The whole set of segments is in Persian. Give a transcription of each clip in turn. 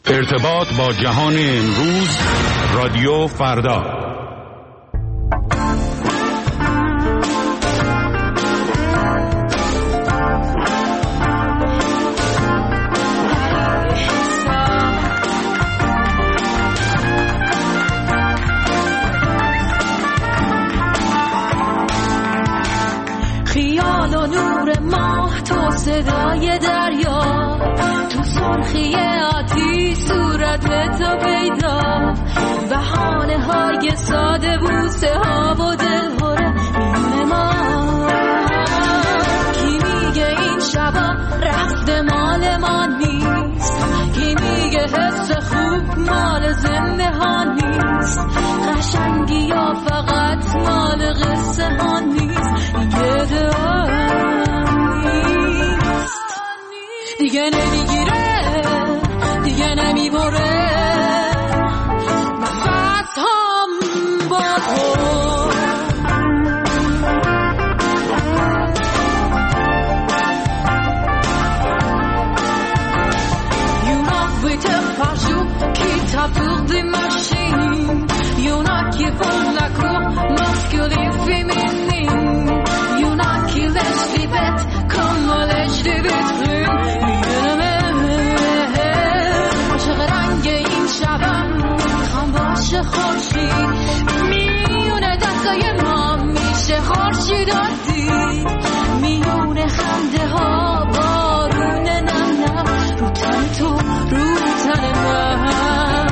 ارتباط با جهان امروز، رادیو فردا. خیال و نور ماه، تو صدای دریا، تو سرخی آتی صورت تو پیدا، بهانه های ساده، بوسه ها و دلهوره میونه ما. کی میگه این شبا رفت مال ما نیست، کی میگه حس خوب مال زنده ها نیست، قشنگی یا فقط مال قصه ها نیست، دیگه دعا نیست، دیگه نمیگیره، دیگه نمیبره نفس هم با تو. Qui tape pour des machines, y'en a qui font la cour masculine féminine, y'en a qui laissent les bêtes comme on lèche des vitrines. عاشق رنگ این شبم میخوام باشه خورشید، میونه دستای ما میشه خورشید عادی، میونه خنده ها بارون نم نم رو تن تو رو تن من،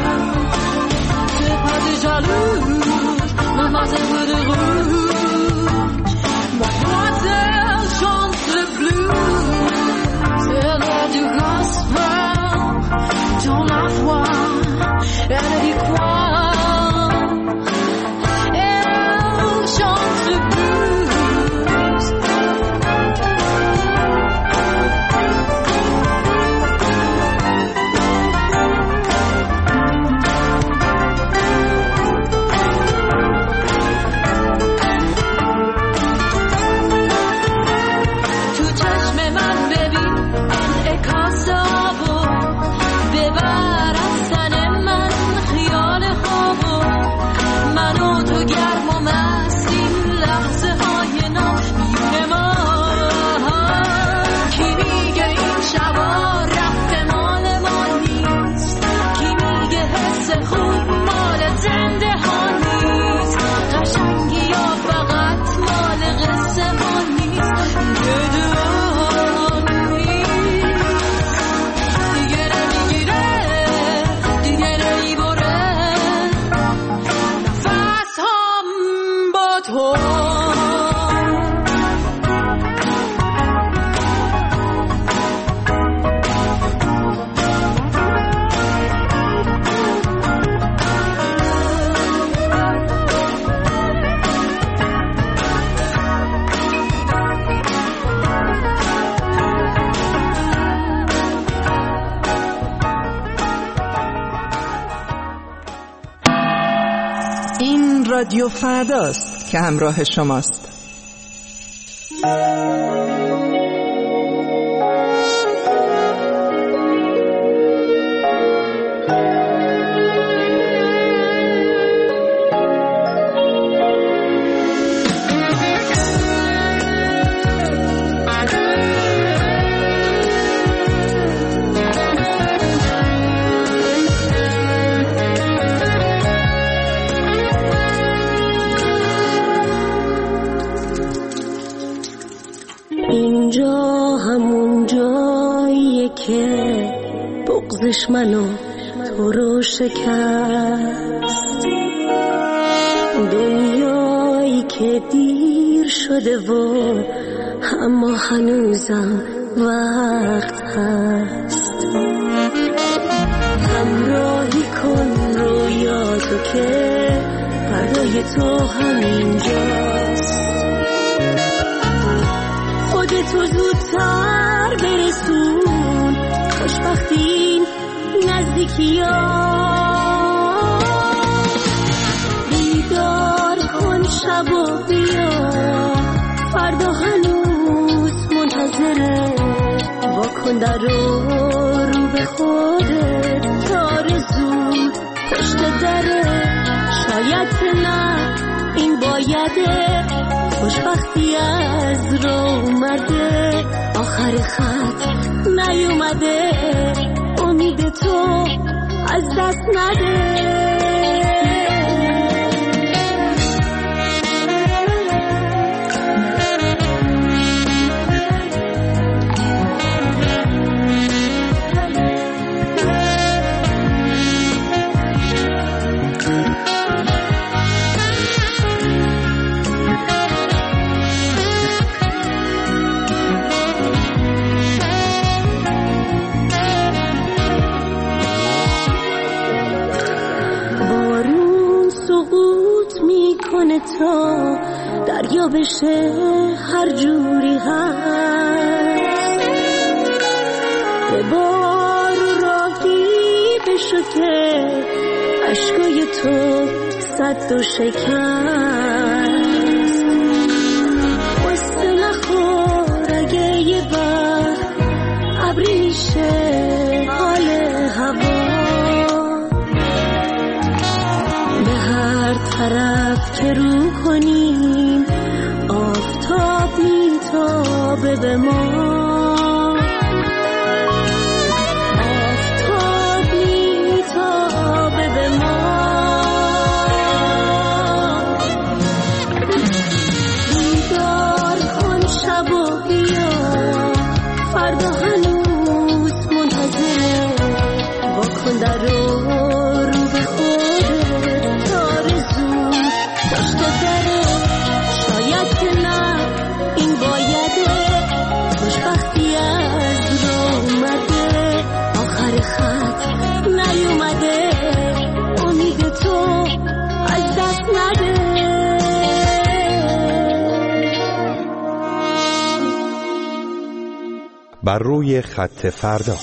سپس جالوز mademoiselle de rouge, mademoiselle chante le blues, c'est l'heure du gospel dans la voix, elle dit quoi, elle chante le blues. رادیو فرداست که همراه شماست. منو تو رو شکست، دنیایی که دیر شده و اما هنوزم وقت هست، همراهی کن رویاتو که فردای تو همینجاست، خودتو زودتر برسون خوشبختی نزدیکی ها، بیدار کن شب و بیا فردا هنوز منتظره، واکن در رو به خودت تا شاید نه این بایده، خوشبختی از رو اومده، آخر خط نیومده، امید تو از دست نده. تا دریا بشه هر جوری هست، به بار راهی بشو که عشقای تو صد و شکست، واسه نخور اگه یه وقت ابری میشه حال هوا، به هر طرف که رو کنیم آفتاب میتابه به ما، آفتاب میتابه به ما. بیدار کن شب و بیا، فردا هنوز منتظره، واکن در رو به خودت، آرزو پشت دره، شاید که نه این بایده، خوشبختی از رو اومده، آخر خط نیومده، امید تو از دست نده. بر روی خط فردا.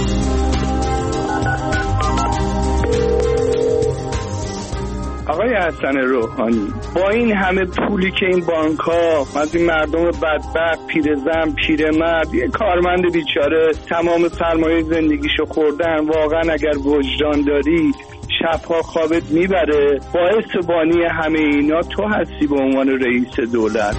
آقای حسن روحانی، با این همه پولی که این بانک‌ها از این مردم بدبخت، پیرزن، پیرمرد، یه کارمند بیچاره تمام سرمایه زندگیشو خوردن، واقعا اگر وجدان داری شبها خوابت میبره. باعث بانی همه اینا تو هستی به عنوان رئیس دولت.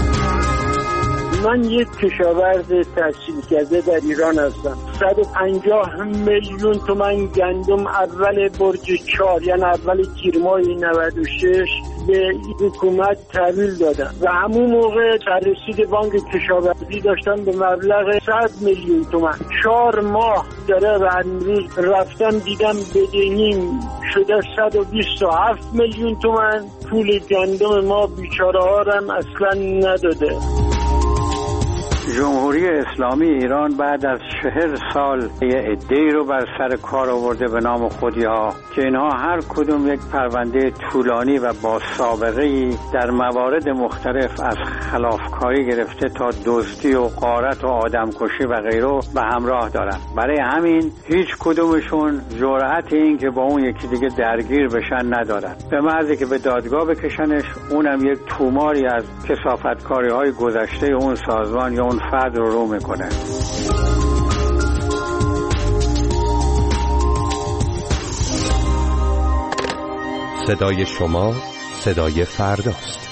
من یک کشاورز تحصیل کرده در ایران هستم. 150 میلیون تومان گندم اول برج 4 یعنی اول تیر ماه 96 به حکومت تحویل دادم و همون موقع رسید بانک کشاورزی داشتم به مبلغ 100 میلیون تومان. 4 ماه داره و امروز رفتم دیدم بدهیم شده 127 میلیون تومان. پول گندم ما بیچاره ها هم اصلا نداده. جمهوری اسلامی ایران بعد از 40 سال یه عده‌ای رو بر سر کار آورده به نام خودی‌ها که اینها هر کدوم یک پرونده طولانی و با سابقه‌ای در موارد مختلف از خلافکاری گرفته تا دزدی و غارت و آدمکشی و غیره به همراه دارن. برای همین هیچ کدومشون جرأت این که با اون یکی دیگه درگیر بشن ندارن. به محض که به دادگاه بکشنش، اونم یک توماری از کثافتکاری‌های گذشته اون سازمان یا اون فرد رو میکنه. صدای شما صدای فرداست.